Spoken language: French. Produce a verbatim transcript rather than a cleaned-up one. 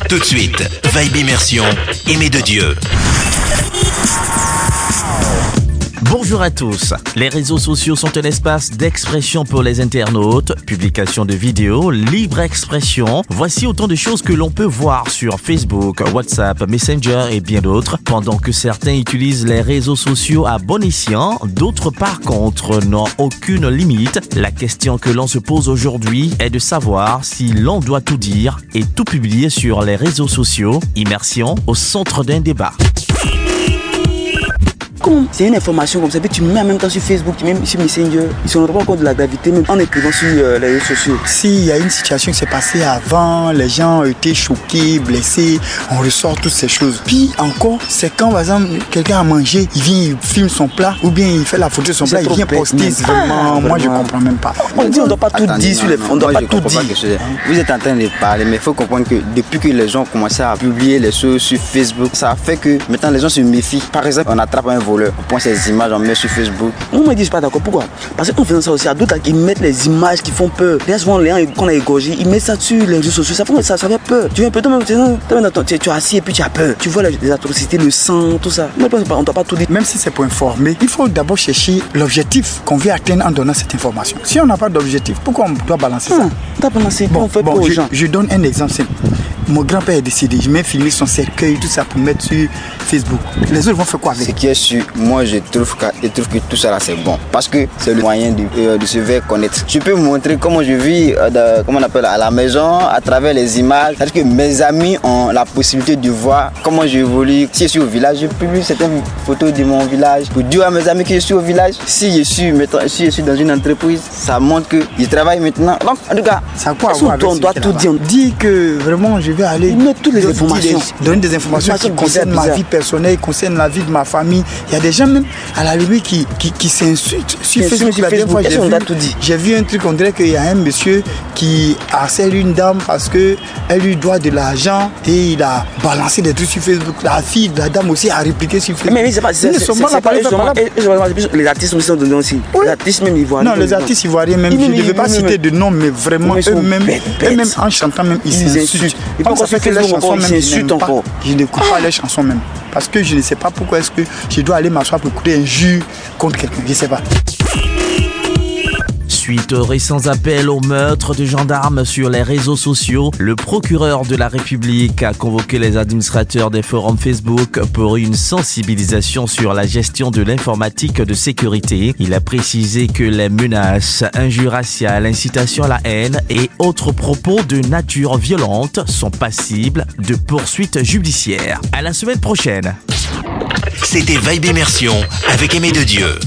Tout de suite, Vibe Immersion, Aimé de Dieu. Bonjour à tous. Les réseaux sociaux sont un espace d'expression pour les internautes, publication de vidéos, libre expression. Voici autant de choses que l'on peut voir sur Facebook, WhatsApp, Messenger et bien d'autres. Pendant que certains utilisent les réseaux sociaux à bon escient, d'autres par contre n'ont aucune limite. La question que l'on se pose aujourd'hui est de savoir si l'on doit tout dire et tout publier sur les réseaux sociaux. Immersion au centre d'un débat. C'est une information comme ça, puis tu mets en même temps sur Facebook, tu mets sur Messenger. Ils ne se rendent pas compte de la gravité, même en écrivant sur euh, les réseaux sociaux. S'il y a une situation qui s'est passée avant, les gens ont été choqués, blessés, on ressort toutes ces choses. Puis encore, c'est quand par exemple quelqu'un a mangé, il vient, il filme son plat, ou bien il fait la photo de son plat, il vient poster. Ah, vraiment, moi je ne comprends même pas. On dit on ne doit pas tout Attendez, dire sur les non, fonds, on ne doit moi, pas je tout comprends dire. pas que vous êtes en train de parler, mais il faut comprendre que depuis que les gens ont commencé à publier les choses sur Facebook, ça a fait que maintenant les gens se méfient. Par exemple, on attrape un voleur, on prend ses images, on met sur Facebook. Moi, je ne dis pas d'accord. Pourquoi? Parce qu'en faisant ça aussi, il y a d'autres qui mettent les images qui font peur. Bien souvent, les gens qu'on a égorgé, ils mettent ça sur les réseaux sociaux. Ça fait, ça, ça fait peur. Tu viens un peu, toi-même, tu, tu es assis et puis tu as peur. Tu vois les, les atrocités, le sang, tout ça. Moi, je pense qu'on ne doit pas tout dire. Même si c'est pour informer, il faut d'abord chercher l'objectif qu'on veut atteindre en donnant cette information. Si on n'a pas d'objectif, pourquoi on doit balancer ça? On doit balancer. Bon, on fait bon, peur aux je, gens. je donne un exemple simple. Mon grand-père est décédé, je mets filmé son cercueil, tout ça pour mettre sur Facebook. Les autres vont faire quoi avec? Ce qui est sûr, moi je trouve que, je trouve que tout ça là c'est bon. Parce que c'est le moyen de, euh, de se faire connaître. Je peux vous montrer comment je vis, euh, de, comment on appelle, à la maison, à travers les images. C'est-à-dire que mes amis ont la possibilité de voir comment j'évolue. Si je suis au village, je publie certaines photos de mon village. Pour dire à mes amis que je suis au village. Si je suis, si je suis dans une entreprise, ça montre que je travaille maintenant. Donc, en tout cas, ça quoi on doit tout dire. Dis que vraiment je vais aller mettre toutes les donner informations. Des, donner des informations qui concernent ma vie personnelle, qui concernent la vie de ma famille. Il y a des gens même à la limite qui, qui, qui s'insultent sur Bien Facebook. sûr, La dernière fois, j'ai on vu, a tout dit. j'ai vu un truc, on dirait qu'il y a un monsieur qui harcèle une dame parce qu'elle lui doit de l'argent et il a balancé des trucs sur Facebook. La fille de la dame aussi a répliqué sur Facebook. Mais, mais c'est pas, c'est, c'est, c'est, c'est pas les artistes aussi sont donnés aussi. Oui. Les artistes même ivoiriens. Non, les artistes ivoiriens même, je ne vais pas citer de nom, mais vraiment eux-mêmes, eux-mêmes en chantant même, ils s'insultent. Ça fait que les chansons même, je encore. Je n'écoute pas les chansons même. Parce que je ne sais pas pourquoi est-ce que je dois aller m'asseoir pour écouter un jus contre quelqu'un. Je ne sais pas. Suite aux récents appels au meurtre de gendarmes sur les réseaux sociaux, le procureur de la République a convoqué les administrateurs des forums Facebook pour une sensibilisation sur la gestion de l'informatique de sécurité. Il a précisé que les menaces, injures raciales, incitations à la haine et autres propos de nature violente sont passibles de poursuites judiciaires. À la semaine prochaine. C'était Vibe Immersion avec Aimé de Dieu.